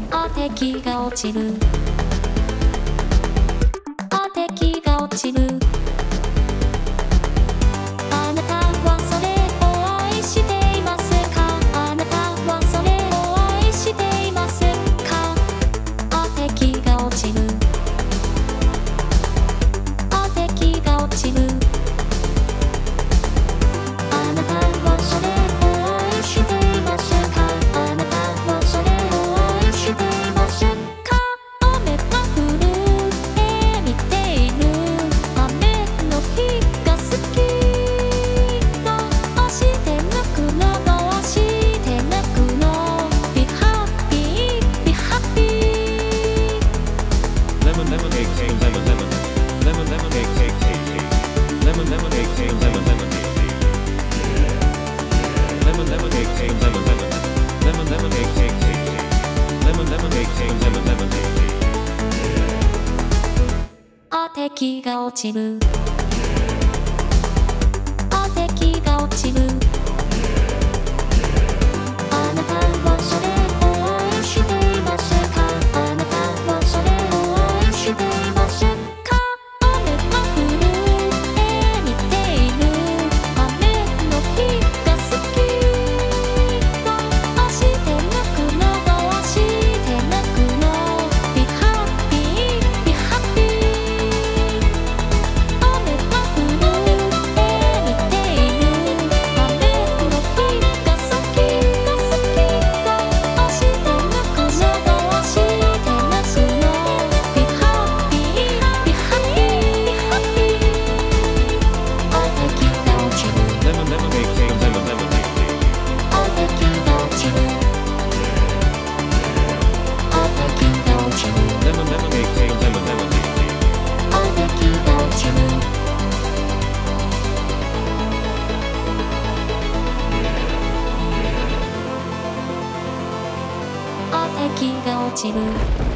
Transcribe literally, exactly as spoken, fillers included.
あ敵が落ちるあ敵が落ちるあなたはそれを愛していますかあなたはそれを愛していますかあ敵が落ちるあ敵が落ちるあなたはそれを愛していますかあなたはそれを愛していますか雨が降る絵見ている雨の日が好きどうして泣くのどうして泣くの Be happy Be happy Lemon lemonade cake lemon lemon lemon lemonade cake cake cake lemon lemonade cake lemon lemon lemon lemonade cake lemon lemon lemon lemonade cake cake cake lemon lemonade cake lemon lemon cake あ敵が落ちるあ敵が落ちるあなたはそれを愛していますかあなたはそれを愛していますか雨が降る絵見ている雨の日が好きどうして泣くのどうして泣くの Be happy Be happy 雨が降る絵見ている雨の日が好きが好きどうして泣くのどうして泣くの Be happy Be happy Be happy あ敵が落ちる lemon lemonade cake lemon lemon cake あ敵が落ちるあ敵が落ちる lemon lemonade cake lemon lemon cake あ敵が落ちるあ敵が落ちる